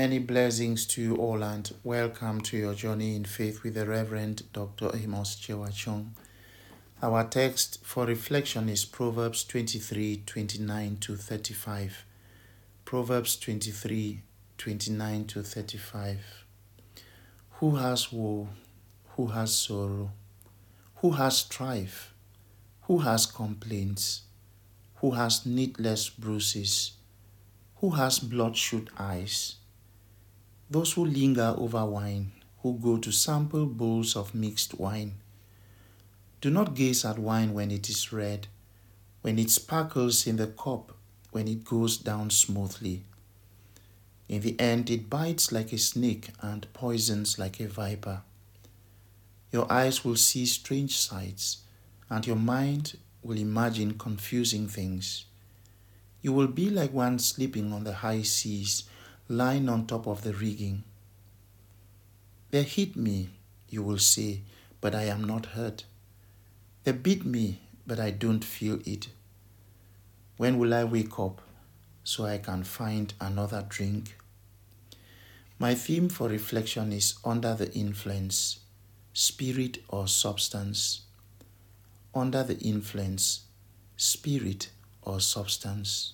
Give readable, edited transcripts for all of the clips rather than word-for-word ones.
Many blessings to you all and welcome to your journey in faith with the Reverend Dr. Amos Chewachong. Our text for reflection is Proverbs 23:29 to 35. Proverbs 23:29 to 35. Who has woe? Who has sorrow? Who has strife? Who has complaints? Who has needless bruises? Who has bloodshot eyes? Those who linger over wine, who go to sample bowls of mixed wine. Do not gaze at wine when it is red, when it sparkles in the cup, when it goes down smoothly. In the end, it bites like a snake and poisons like a viper. Your eyes will see strange sights, and your mind will imagine confusing things. You will be like one sleeping on the high seas, lying on top of the rigging. They hit me, you will say, but I am not hurt. They beat me, but I don't feel it. When will I wake up so I can find another drink? My theme for reflection is under the influence, spirit or substance. Under the influence, spirit or substance.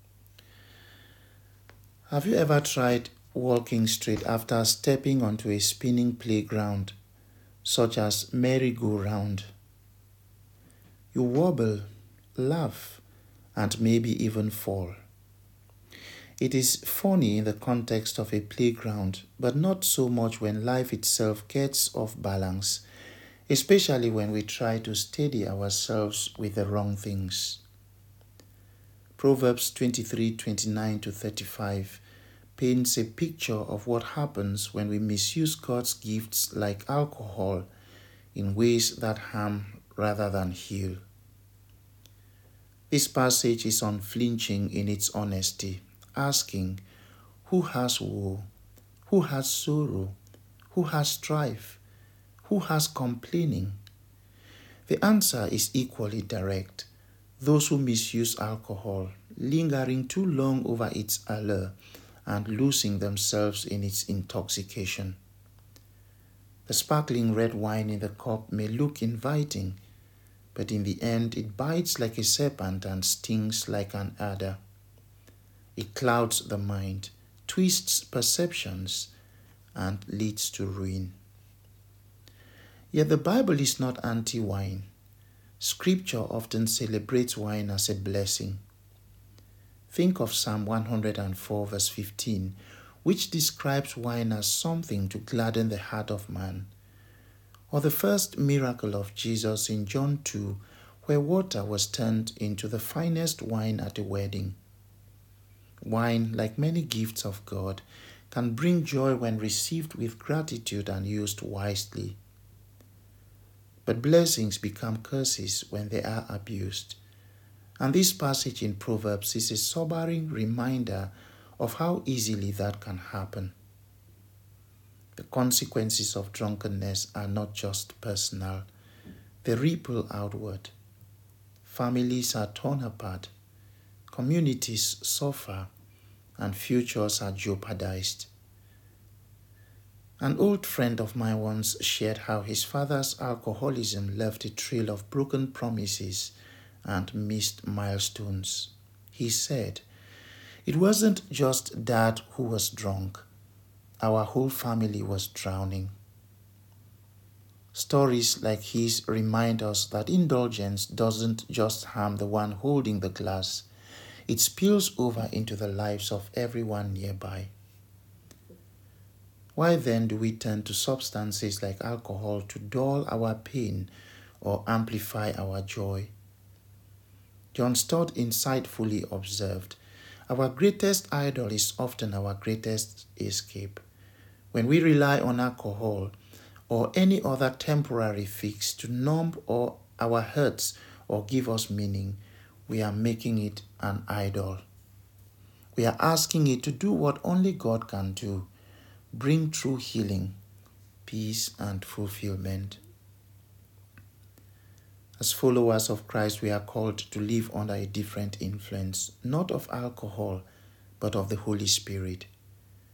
Have you ever tried walking straight after stepping onto a spinning playground, such as merry-go-round? You wobble, laugh, and maybe even fall. It is funny in the context of a playground, but not so much when life itself gets off balance, especially when we try to steady ourselves with the wrong things. Proverbs 23:29 to 35 paints a picture of what happens when we misuse God's gifts like alcohol in ways that harm rather than heal. This passage is unflinching in its honesty, asking, who has woe? Who has sorrow? Who has strife? Who has complaining? The answer is equally direct. Those who misuse alcohol, lingering too long over its allure and losing themselves in its intoxication. The sparkling red wine in the cup may look inviting, but in the end it bites like a serpent and stings like an adder. It clouds the mind, twists perceptions, and leads to ruin. Yet the Bible is not anti-wine. Scripture often celebrates wine as a blessing. Think of Psalm 104 verse 15, which describes wine as something to gladden the heart of man. Or the first miracle of Jesus in John 2, where water was turned into the finest wine at a wedding. Wine, like many gifts of God, can bring joy when received with gratitude and used wisely. But blessings become curses when they are abused. And this passage in Proverbs is a sobering reminder of how easily that can happen. The consequences of drunkenness are not just personal, they ripple outward. Families are torn apart, communities suffer, and futures are jeopardized. An old friend of mine once shared how his father's alcoholism left a trail of broken promises and missed milestones. He said, "It wasn't just Dad who was drunk. Our whole family was drowning." Stories like his remind us that indulgence doesn't just harm the one holding the glass, it spills over into the lives of everyone nearby. Why then do we turn to substances like alcohol to dull our pain or amplify our joy? John Stott insightfully observed, "Our greatest idol is often our greatest escape. When we rely on alcohol or any other temporary fix to numb our hurts or give us meaning, we are making it an idol. We are asking it to do what only God can do, bring true healing, peace, and fulfillment." As followers of Christ, we are called to live under a different influence, not of alcohol, but of the Holy Spirit.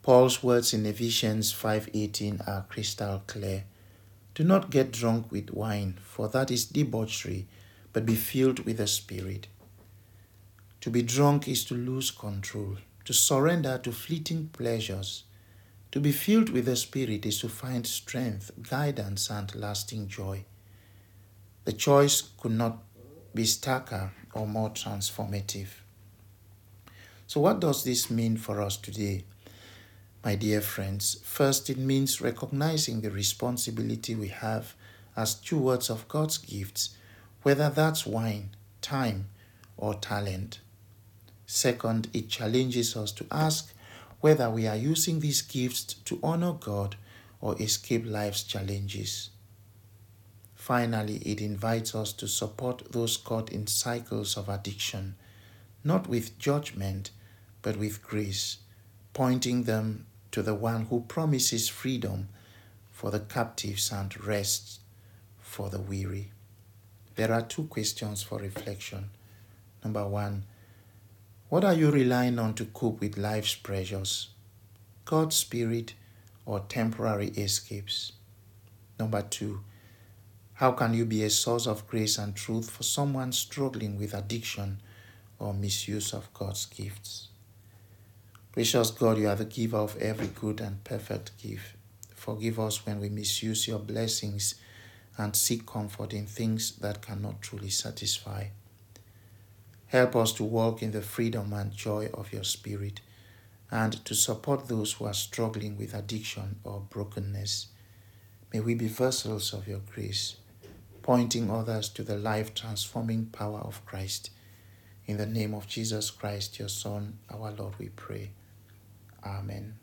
Paul's words in Ephesians 5:18 are crystal clear. Do not get drunk with wine, for that is debauchery, but be filled with the Spirit. To be drunk is to lose control, to surrender to fleeting pleasures. To be filled with the Spirit is to find strength, guidance, and lasting joy. The choice could not be starker or more transformative. So what does this mean for us today, my dear friends? First, it means recognizing the responsibility we have as stewards of God's gifts, whether that's wine, time, or talent. Second, it challenges us to ask whether we are using these gifts to honor God or escape life's challenges. Finally, it invites us to support those caught in cycles of addiction, not with judgment, but with grace, pointing them to the one who promises freedom for the captives and rest for the weary. There are 2 questions for reflection. Number 1, what are you relying on to cope with life's pressures? God's Spirit or temporary escapes? Number 2, how can you be a source of grace and truth for someone struggling with addiction or misuse of God's gifts? Gracious God, you are the giver of every good and perfect gift. Forgive us when we misuse your blessings and seek comfort in things that cannot truly satisfy. Help us to walk in the freedom and joy of your Spirit and to support those who are struggling with addiction or brokenness. May we be vessels of your grace, pointing others to the life-transforming power of Christ. In the name of Jesus Christ, your Son, our Lord, we pray. Amen.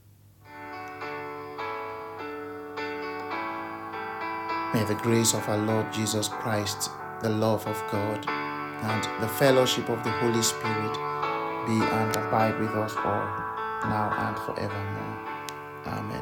May the grace of our Lord Jesus Christ, the love of God, and the fellowship of the Holy Spirit be and abide with us all, now and forevermore. Amen.